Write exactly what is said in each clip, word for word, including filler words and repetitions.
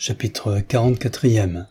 Chapitre quarante-quatrième.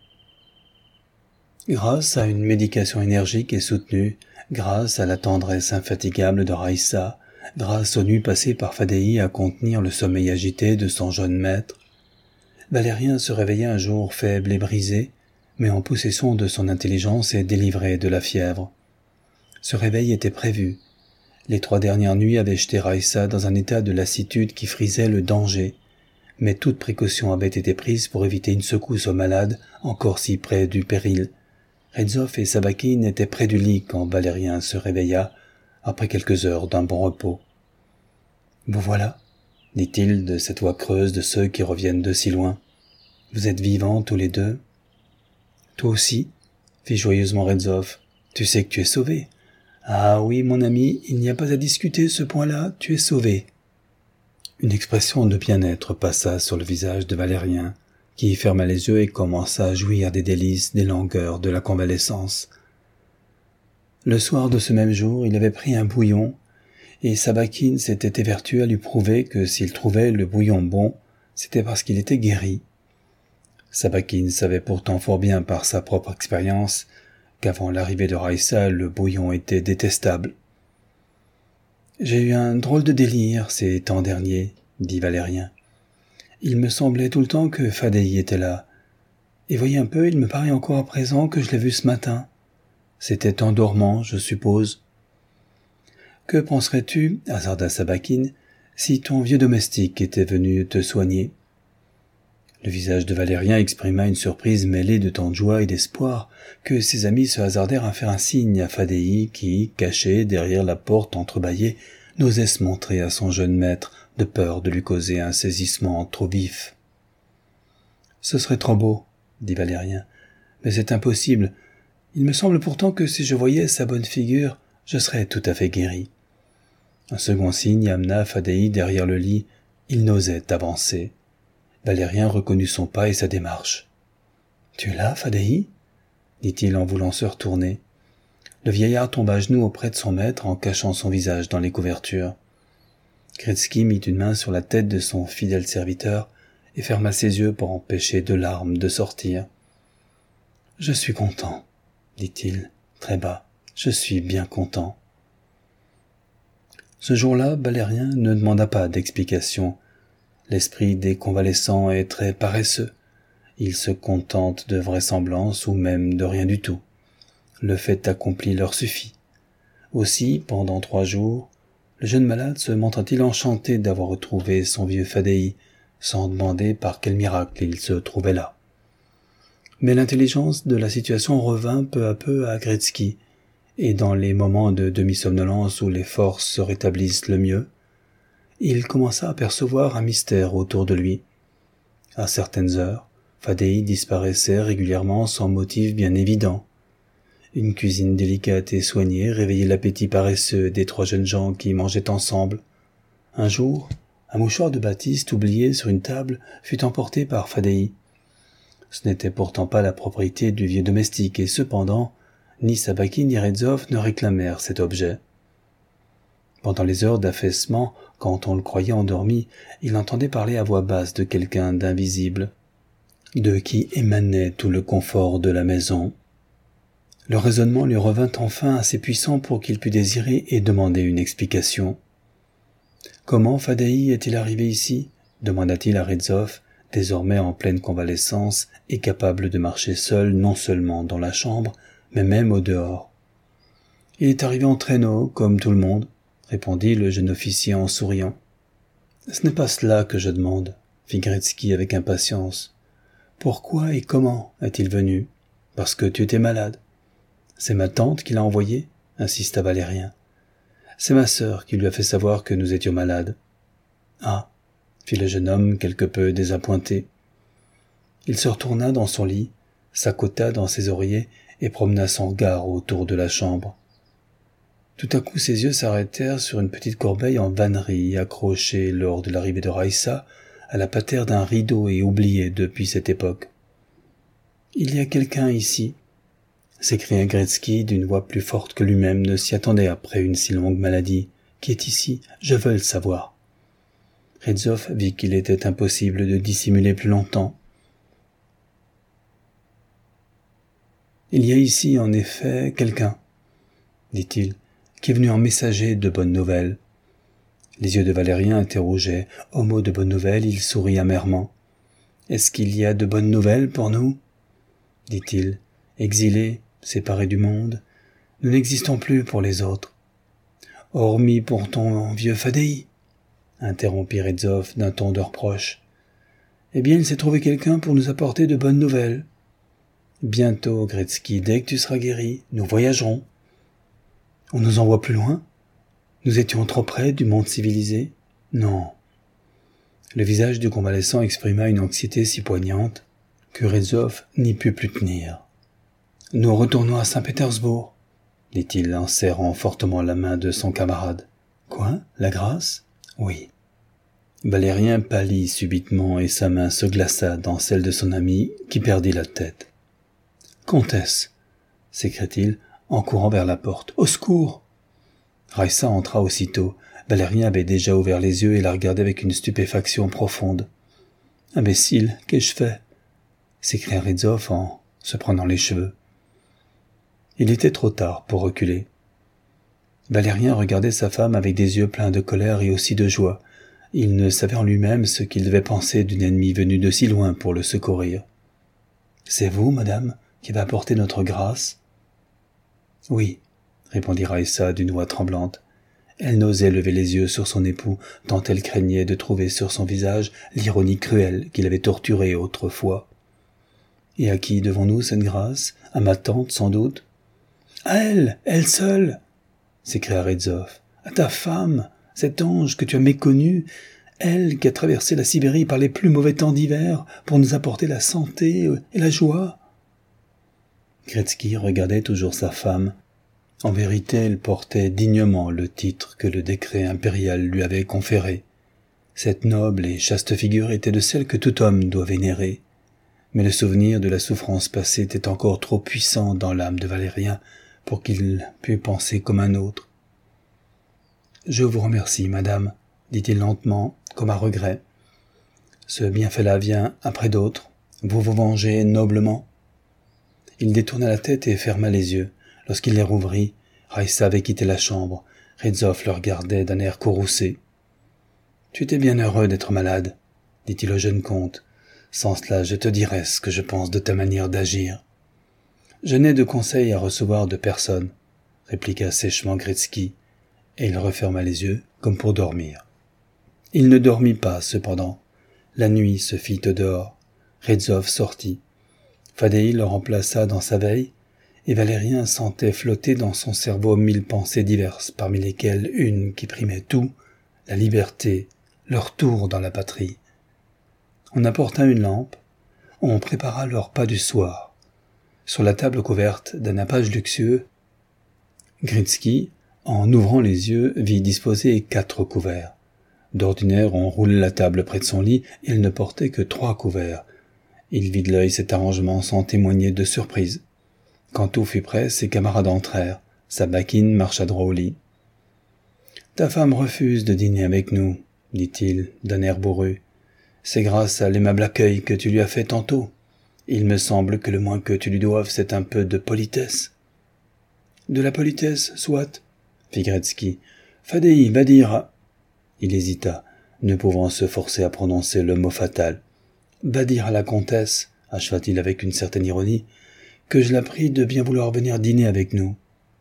Grâce à une médication énergique et soutenue, grâce à la tendresse infatigable de Raïssa, grâce aux nuits passées par Fadéhi à contenir le sommeil agité de son jeune maître, Valérien se réveilla un jour faible et brisé, mais en possession de son intelligence et délivré de la fièvre. Ce réveil était prévu. Les trois dernières nuits avaient jeté Raïssa dans un état de lassitude qui frisait le danger, mais toute précaution avait été prise pour éviter une secousse au malade encore si près du péril. Redzov et Sabakine étaient près du lit quand Valérien se réveilla, après quelques heures d'un bon repos. « Vous voilà » dit-il de cette voix creuse de ceux qui reviennent de si loin. « Vous êtes vivants tous les deux ?»« Toi aussi » fit joyeusement Redzov. « Tu sais que tu es sauvé. »« Ah oui, mon ami, il n'y a pas à discuter ce point-là, tu es sauvé. » Une expression de bien-être passa sur le visage de Valérien, qui ferma les yeux et commença à jouir des délices, des langueurs de la convalescence. Le soir de ce même jour, il avait pris un bouillon, et Sabakine s'était évertué à lui prouver que s'il trouvait le bouillon bon, c'était parce qu'il était guéri. Sabakine savait pourtant fort bien par sa propre expérience qu'avant l'arrivée de Raïssa, le bouillon était détestable. « J'ai eu un drôle de délire ces temps derniers, » dit Valérien. « Il me semblait tout le temps que Fadéhi était là. Et voyez un peu, il me paraît encore à présent que je l'ai vu ce matin. C'était en dormant, je suppose. »« Que penserais-tu, hasarda Sabakine, si ton vieux domestique était venu te soigner ?» Le visage de Valérien exprima une surprise mêlée de tant de joie et d'espoir que ses amis se hasardèrent à faire un signe à Fadéhi qui, caché derrière la porte entrebâillée, n'osait se montrer à son jeune maître de peur de lui causer un saisissement trop vif. « Ce serait trop beau, » dit Valérien, « mais c'est impossible. Il me semble pourtant que si je voyais sa bonne figure, je serais tout à fait guéri. » Un second signe amena Fadéhi derrière le lit. Il n'osait avancer. Valérien reconnut son pas et sa démarche. « Tu es là, Fadéhi ?» dit-il en voulant se retourner. Le vieillard tomba à genoux auprès de son maître en cachant son visage dans les couvertures. Gretzky mit une main sur la tête de son fidèle serviteur et ferma ses yeux pour empêcher deux larmes de sortir. « Je suis content, » dit-il, très bas, « je suis bien content. » Ce jour-là, Valérien ne demanda pas d'explication. L'esprit des convalescents est très paresseux. Ils se contentent de vraisemblances ou même de rien du tout. Le fait accompli leur suffit. Aussi, pendant trois jours, le jeune malade se montra-t-il enchanté d'avoir retrouvé son vieux Fadéhi, sans demander par quel miracle il se trouvait là. Mais l'intelligence de la situation revint peu à peu à Gretzky, et dans les moments de demi-somnolence où les forces se rétablissent le mieux, il commença à percevoir un mystère autour de lui. À certaines heures, Fadéhi disparaissait régulièrement sans motif bien évident. Une cuisine délicate et soignée réveillait l'appétit paresseux des trois jeunes gens qui mangeaient ensemble. Un jour, un mouchoir de batiste oublié sur une table fut emporté par Fadéhi. Ce n'était pourtant pas la propriété du vieux domestique et cependant, ni Sabakine ni Redzov ne réclamèrent cet objet. Pendant les heures d'affaissement, quand on le croyait endormi, il entendait parler à voix basse de quelqu'un d'invisible, de qui émanait tout le confort de la maison. Le raisonnement lui revint enfin assez puissant pour qu'il pût désirer et demander une explication. « Comment Fadéhi est-il arrivé ici ?» demanda-t-il à Redzov, désormais en pleine convalescence et capable de marcher seul non seulement dans la chambre, mais même au dehors. « Il est arrivé en traîneau, comme tout le monde, » répondit le jeune officier en souriant. « Ce n'est pas cela que je demande, » fit Gretzky avec impatience. « Pourquoi et comment est-il venu ? Parce que tu étais malade. »« C'est ma tante qui l'a envoyé ?» insista Valérien. « C'est ma sœur qui lui a fait savoir que nous étions malades. »« Ah » fit le jeune homme quelque peu désappointé. Il se retourna dans son lit, s'accota dans ses oreillers et promena son regard autour de la chambre. Tout à coup ses yeux s'arrêtèrent sur une petite corbeille en vannerie accrochée lors de l'arrivée de Raïssa à la patère d'un rideau et oubliée depuis cette époque. « Il y a quelqu'un ici » s'écria Gretzky d'une voix plus forte que lui-même ne s'y attendait après une si longue maladie. « Qui est ici ? Je veux le savoir. » Redzov vit qu'il était impossible de dissimuler plus longtemps. Il y a ici, en effet, quelqu'un, dit-il, qui est venu en messager de bonnes nouvelles. Les yeux de Valérien interrogeaient. Au mot de bonnes nouvelles, il sourit amèrement. « Est-ce qu'il y a de bonnes nouvelles pour nous ?» dit-il. « Exilés, séparés du monde, nous n'existons plus pour les autres. »« Hormis pour ton vieux Fadéi, » interrompit Rezov d'un ton de reproche. « Eh bien, il s'est trouvé quelqu'un pour nous apporter de bonnes nouvelles. Bientôt, Gretzky, dès que tu seras guéri, nous voyagerons. On nous envoie plus loin ? Nous étions trop près du monde civilisé ? Non. » Le visage du convalescent exprima une anxiété si poignante que Rezov n'y put plus tenir. « Nous retournons à Saint-Pétersbourg, » dit-il en serrant fortement la main de son camarade. « Quoi ? La grâce ? » ?»« Oui. » Valérien pâlit subitement et sa main se glaça dans celle de son ami qui perdit la tête. « Comtesse !» s'écria-t-il en courant vers la porte. « Au secours !» Raïssa entra aussitôt. Valérien avait déjà ouvert les yeux et la regardait avec une stupéfaction profonde. « Imbécile, qu'ai-je fait ?» s'écria Rezov en se prenant les cheveux. Il était trop tard pour reculer. Valérien regardait sa femme avec des yeux pleins de colère et aussi de joie. Il ne savait en lui-même ce qu'il devait penser d'une ennemie venue de si loin pour le secourir. « C'est vous, madame, qui va apporter notre grâce ?»« Oui, » répondit Raïssa d'une voix tremblante. Elle n'osait lever les yeux sur son époux, tant elle craignait de trouver sur son visage l'ironie cruelle qui l'avait torturée autrefois. « Et à qui devons-nous cette grâce ? À ma tante, sans doute ?»« À elle, elle seule !» s'écria Rezov. « À ta femme, cet ange que tu as méconnu, elle qui a traversé la Sibérie par les plus mauvais temps d'hiver pour nous apporter la santé et la joie. » Gretzky regardait toujours sa femme. En vérité, elle portait dignement le titre que le décret impérial lui avait conféré. Cette noble et chaste figure était de celle que tout homme doit vénérer. Mais le souvenir de la souffrance passée était encore trop puissant dans l'âme de Valérien pour qu'il pût penser comme un autre. « Je vous remercie, madame, » dit-il lentement, comme à regret. « Ce bienfait-là vient après d'autres. Vous vous vengez noblement. » Il détourna la tête et ferma les yeux. Lorsqu'il les rouvrit, Raïssa avait quitté la chambre. Rezov le regardait d'un air courroucé. « Tu étais bien heureux d'être malade, » dit-il au jeune comte. « Sans cela, je te dirai ce que je pense de ta manière d'agir. »« Je n'ai de conseils à recevoir de personne, » répliqua sèchement Gretzky, et il referma les yeux comme pour dormir. Il ne dormit pas, cependant. La nuit se fit au dehors. Rezov sortit. Fadéi le remplaça dans sa veille, et Valérien sentait flotter dans son cerveau mille pensées diverses, parmi lesquelles une qui primait tout, la liberté, le retour dans la patrie. On apporta une lampe, on prépara leur repas du soir. Sur la table couverte d'un nappage luxueux, Gretzky, en ouvrant les yeux, vit disposer quatre couverts. D'ordinaire, on roule la table près de son lit, et il ne portait que trois couverts. Il vit de l'œil cet arrangement sans témoigner de surprise. Quand tout fut prêt, ses camarades entrèrent. Sabakine marcha droit au lit. « Ta femme refuse de dîner avec nous, » dit-il, d'un air bourru. « C'est grâce à l'aimable accueil que tu lui as fait tantôt. Il me semble que le moins que tu lui doives, c'est un peu de politesse. »« De la politesse, soit, » fit Gretzky. « Fadéi va dire... » Il hésita, ne pouvant se forcer à prononcer le mot fatal. « Va dire à la comtesse, » acheva-t-il avec une certaine ironie, « que je la prie de bien vouloir venir dîner avec nous. »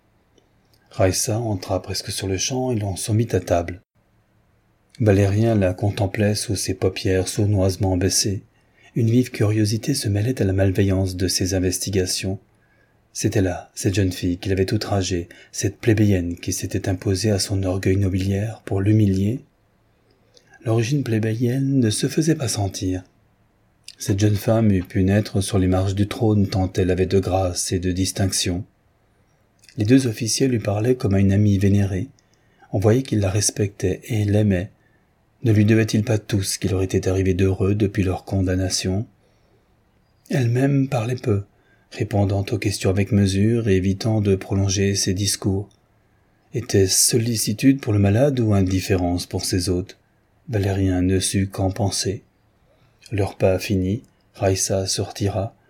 Raïssa entra presque sur le champ et l'on se mit à table. Valérien la contemplait sous ses paupières sournoisement baissées. Une vive curiosité se mêlait à la malveillance de ses investigations. C'était là, cette jeune fille qu'il avait outragée, cette plébéienne qui s'était imposée à son orgueil nobiliaire pour l'humilier. L'origine plébéienne ne se faisait pas sentir. Cette jeune femme eût pu naître sur les marches du trône tant elle avait de grâce et de distinction. Les deux officiers lui parlaient comme à une amie vénérée. On voyait qu'ils la respectaient et l'aimaient. Ne lui devait-il pas tout ce qui leur était arrivé d'heureux depuis leur condamnation? Elle-même parlait peu, répondant aux questions avec mesure et évitant de prolonger ses discours. Était-ce sollicitude pour le malade ou indifférence pour ses hôtes? Valérien ne sut qu'en penser. Le repas fini, Raïssa se retira.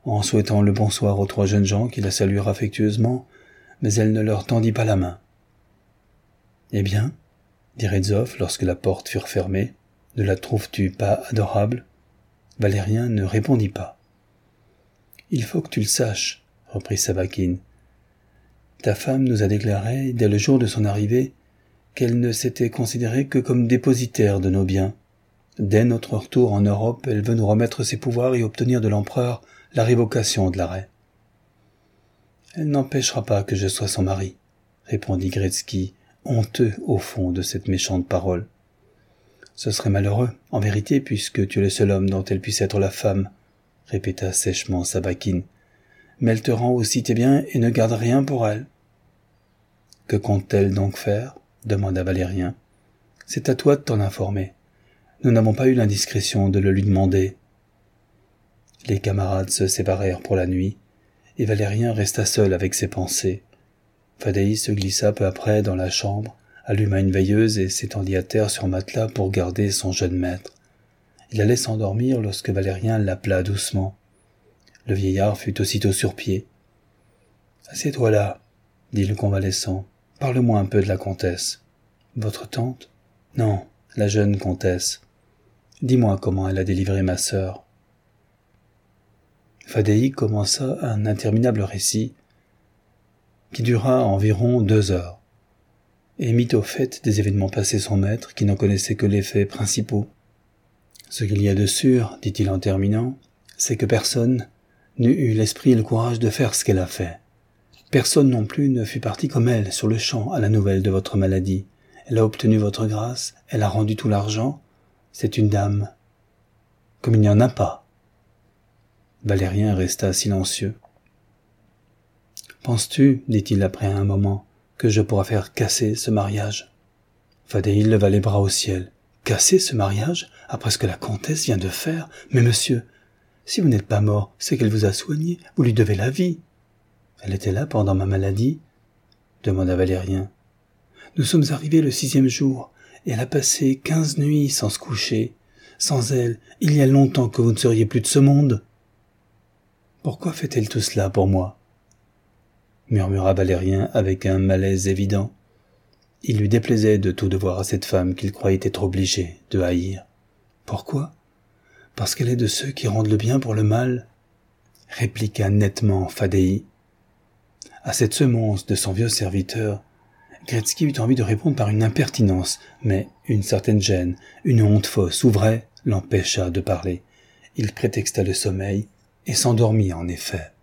en souhaitant le bonsoir aux trois jeunes gens qui la saluèrent affectueusement, mais elle ne leur tendit pas la main. « Eh bien, dit Retzoff lorsque la porte fut refermée, ne la trouves-tu pas adorable ?» Valérien ne répondit pas. « Il faut que tu le saches, reprit Savakin. Ta femme nous a déclaré, dès le jour de son arrivée, qu'elle ne s'était considérée que comme dépositaire de nos biens. Dès notre retour en Europe, elle veut nous remettre ses pouvoirs et obtenir de l'empereur la révocation de l'arrêt. »« Elle n'empêchera pas que je sois son mari, » répondit Gretzky, honteux au fond de cette méchante parole. « Ce serait malheureux, en vérité, puisque tu es le seul homme dont elle puisse être la femme, » répéta sèchement Savakin. « Mais elle te rend aussi tes biens et ne garde rien pour elle. »« Que compte-t-elle donc faire ?» demanda Valérien. « C'est à toi de t'en informer. Nous n'avons pas eu l'indiscrétion de le lui demander. » Les camarades se séparèrent pour la nuit, et Valérien resta seul avec ses pensées. Fadéï se glissa peu après dans la chambre, alluma une veilleuse et s'étendit à terre sur un matelas pour garder son jeune maître. Il allait s'endormir lorsque Valérien l'appela doucement. Le vieillard fut aussitôt sur pied. « Assieds-toi là, » dit le convalescent. « Parle-moi un peu de la comtesse. »« Votre tante ?»« Non, la jeune comtesse. Dis-moi comment elle a délivré ma sœur. » Fadéï commença un interminable récit qui dura environ deux heures et mit au fait des événements passés son maître qui n'en connaissait que les faits principaux. « Ce qu'il y a de sûr, dit-il en terminant, c'est que personne n'eût eu l'esprit et le courage de faire ce qu'elle a fait. Personne non plus ne fut parti comme elle sur le champ à la nouvelle de votre maladie. Elle a obtenu votre grâce, elle a rendu tout l'argent. C'est une dame comme il n'y en a pas. » Valérien resta silencieux. « Penses-tu, dit-il après un moment, que je pourrai faire casser ce mariage ?» Fadéï leva les bras au ciel. « Casser ce mariage, après ce que la comtesse vient de faire ? Mais monsieur, si vous n'êtes pas mort, c'est qu'elle vous a soigné, vous lui devez la vie. »« Elle était là pendant ma maladie ?» demanda Valérien. « Nous sommes arrivés le sixième jour, et elle a passé quinze nuits sans se coucher. Sans elle, il y a longtemps que vous ne seriez plus de ce monde. » « Pourquoi fait-elle tout cela pour moi ?» murmura Valérien avec un malaise évident. Il lui déplaisait de tout devoir à cette femme qu'il croyait être obligé de haïr. « Pourquoi ? Parce qu'elle est de ceux qui rendent le bien pour le mal ?» répliqua nettement Fadéï. À cette semonce de son vieux serviteur, Gretzky eut envie de répondre par une impertinence, mais une certaine gêne, une honte fausse ou vraie, l'empêcha de parler. Il prétexta le sommeil, et s'endormit en effet.